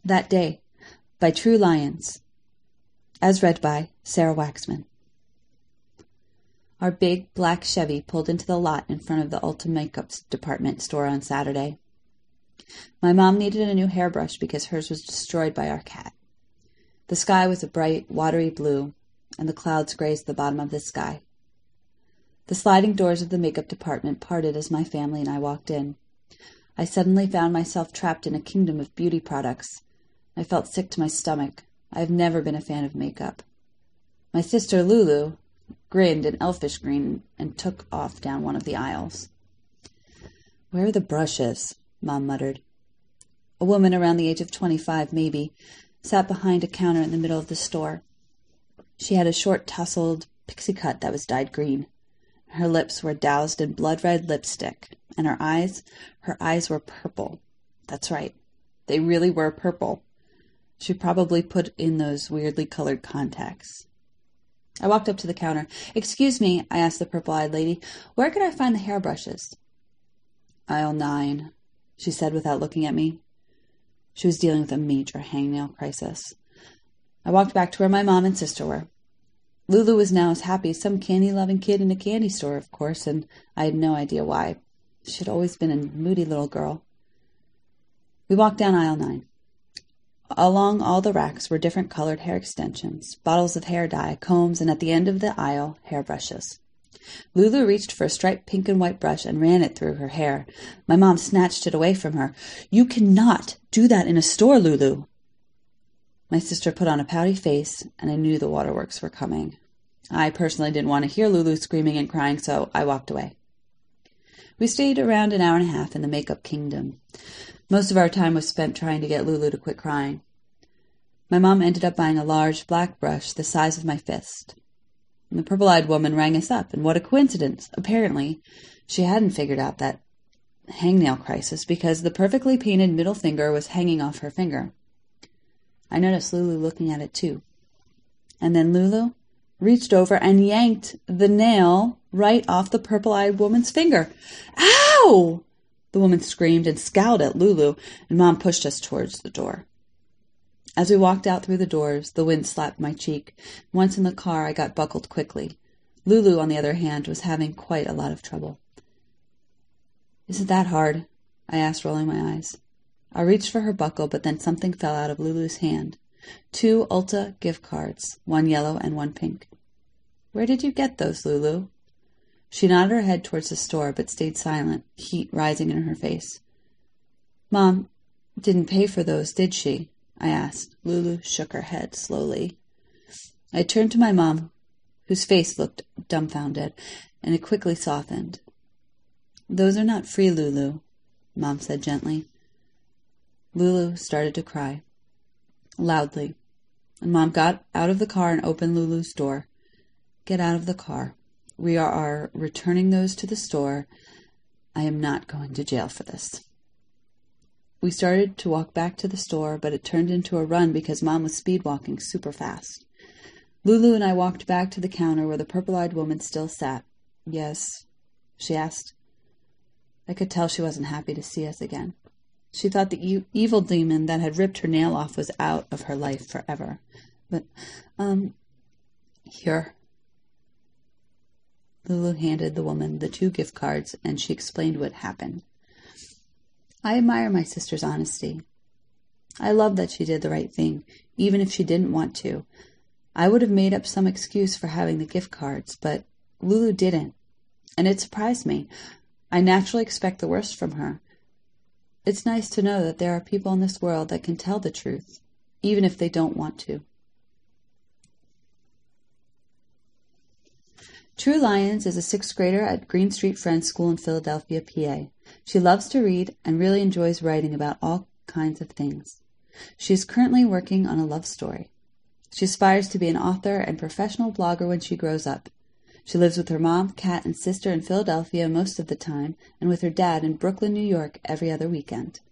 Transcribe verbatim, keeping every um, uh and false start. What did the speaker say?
That Day by True Lions. As read by Sarah Waxman. Our big black Chevy pulled into the lot in front of the Ulta Makeup Department store on Saturday. My mom needed a new hairbrush because hers was destroyed by our cat. The sky was a bright, watery blue, and the clouds grazed the bottom of the sky. The sliding doors of the makeup department parted as my family and I walked in. I suddenly found myself trapped in a kingdom of beauty products. I felt sick to my stomach. I have never been a fan of makeup. My sister Lulu grinned an elfish grin and took off down one of the aisles. "Where are the brushes?" Mom muttered. A woman around the age of twenty-five, maybe, sat behind a counter in the middle of the store. She had a short, tousled pixie cut that was dyed green. Her lips were doused in blood-red lipstick, and her eyes, her eyes were purple. That's right, they really were purple. She probably put in those weirdly colored contacts. I walked up to the counter. "Excuse me," I asked the purple-eyed lady, "where can I find the hairbrushes?" "Aisle nine," she said without looking at me. She was dealing with a major hangnail crisis. I walked back to where my mom and sister were. Lulu was now as happy as some candy-loving kid in a candy store, of course, and I had no idea why. She had always been a moody little girl. We walked down aisle nine. Along all the racks were different colored hair extensions, bottles of hair dye, combs, and at the end of the aisle, hairbrushes. Lulu reached for a striped pink and white brush and ran it through her hair. My mom snatched it away from her. "You cannot do that in a store, Lulu." My sister put on a pouty face, and I knew the waterworks were coming. I personally didn't want to hear Lulu screaming and crying, so I walked away. We stayed around an hour and a half in the makeup kingdom. Most of our time was spent trying to get Lulu to quit crying. My mom ended up buying a large black brush the size of my fist. The purple-eyed woman rang us up, and what a coincidence! Apparently, she hadn't figured out that hangnail crisis because the perfectly painted middle finger was hanging off her finger. I noticed Lulu looking at it too. And then Lulu reached over and yanked the nail right off the purple-eyed woman's finger. "Ow!" The woman screamed and scowled at Lulu, and Mom pushed us towards the door. As we walked out through the doors, the wind slapped my cheek. Once in the car, I got buckled quickly. Lulu, on the other hand, was having quite a lot of trouble. "Is it that hard?" I asked, rolling my eyes. I reached for her buckle, but then something fell out of Lulu's hand. Two Ulta gift cards, one yellow and one pink. "Where did you get those, Lulu?" She nodded her head towards the store, but stayed silent, heat rising in her face. "Mom didn't pay for those, did she?" I asked. Lulu shook her head slowly. I turned to my mom, whose face looked dumbfounded, and it quickly softened. "Those are not free, Lulu," Mom said gently. Lulu started to cry, loudly, and Mom got out of the car and opened Lulu's door. "Get out of the car. We are, are returning those to the store. I am not going to jail for this." We started to walk back to the store, but it turned into a run because Mom was speed-walking super fast. Lulu and I walked back to the counter where the purple-eyed woman still sat. "Yes?" she asked. I could tell she wasn't happy to see us again. She thought the e- evil demon that had ripped her nail off was out of her life forever. But, um, here. Lulu handed the woman the two gift cards, and she explained what happened. I admire my sister's honesty. I love that she did the right thing, even if she didn't want to. I would have made up some excuse for having the gift cards, but Lulu didn't, and it surprised me. I naturally expect the worst from her. It's nice to know that there are people in this world that can tell the truth, even if they don't want to. True Lions is a sixth grader at Green Street Friends School in Philadelphia, P A. She loves to read and really enjoys writing about all kinds of things. She is currently working on a love story. She aspires to be an author and professional blogger when she grows up. She lives with her mom, cat, and sister in Philadelphia most of the time, and with her dad in Brooklyn, New York every other weekend.